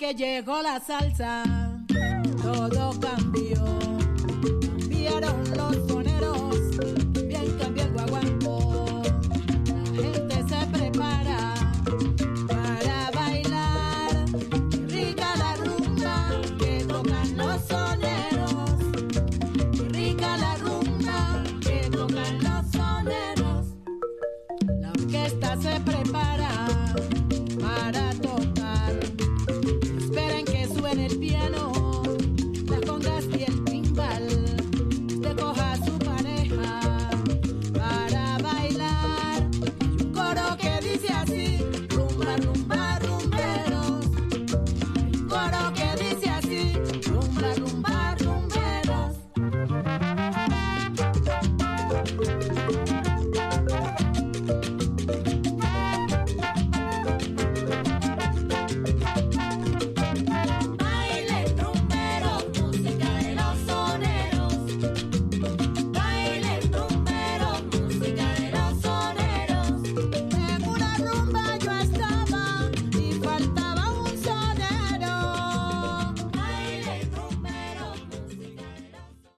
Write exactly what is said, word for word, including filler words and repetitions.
que llegó la salsa, todo cambió. Cambiaron los soneros, bien cambió el guaguancó. La gente se prepara para bailar. Qué rica la rumba que tocan los soneros. Qué rica la rumba que tocan los soneros. La orquesta se prepara para tocar. Esperen que suene el piano, las congas y el timbal. Usted coja a su pareja para bailar. Y un coro que dice así: rumba, rumba,